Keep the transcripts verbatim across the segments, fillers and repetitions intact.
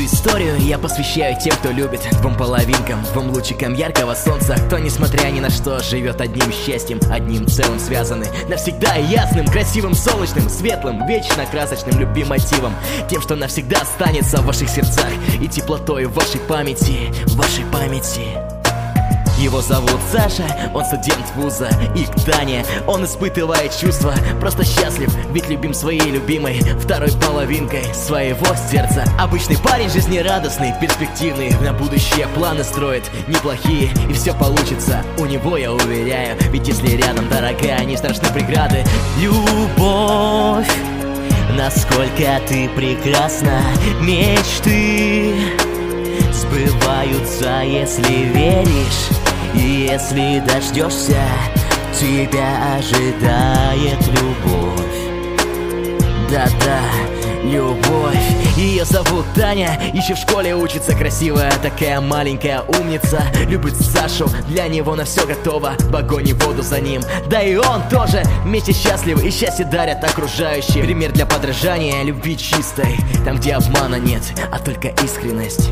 историю я посвящаю тем, кто любит, двум половинкам, двум лучикам яркого солнца, кто, несмотря ни на что, живет одним счастьем, одним целым связаны навсегда и ясным, красивым, солнечным, светлым, вечно красочным любим-мотивом, тем, что навсегда останется в ваших сердцах и теплотой в вашей памяти, в вашей памяти. Его зовут Саша, он студент вуза, и к Тане он испытывает чувства, просто счастлив, ведь любим своей любимой второй половинкой своего сердца. Обычный парень, жизнерадостный, перспективный, на будущее планы строит неплохие, и все получится у него, я уверяю, ведь если рядом, дорогая, не страшны преграды. Любовь, насколько ты прекрасна, мечты сбываются, если веришь. И если дождешься, тебя ожидает любовь. Да-да, любовь. Ее зовут Таня, еще в школе учится, красивая такая маленькая умница. Любит Сашу, для него на все готово, в огонь и воду за ним. Да и он тоже вместе счастливы, и счастье дарят окружающие. Пример для подражания любви чистой, там где обмана нет, а только искренность.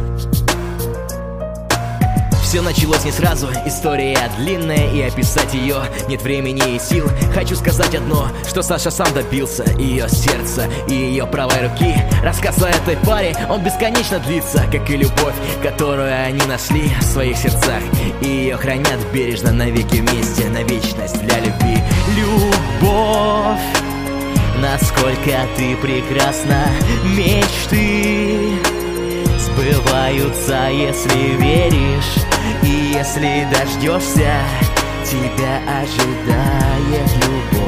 Все началось не сразу, история длинная, и описать ее нет времени и сил. Хочу сказать одно, что Саша сам добился ее сердца и ее правой руки. Рассказ о этой паре, он бесконечно длится, как и любовь, которую они нашли в своих сердцах, и ее хранят бережно навеки вместе, на вечность для любви. Любовь, насколько ты прекрасна, мечты сбываются, если веришь. И если дождешься, тебя ожидает любовь.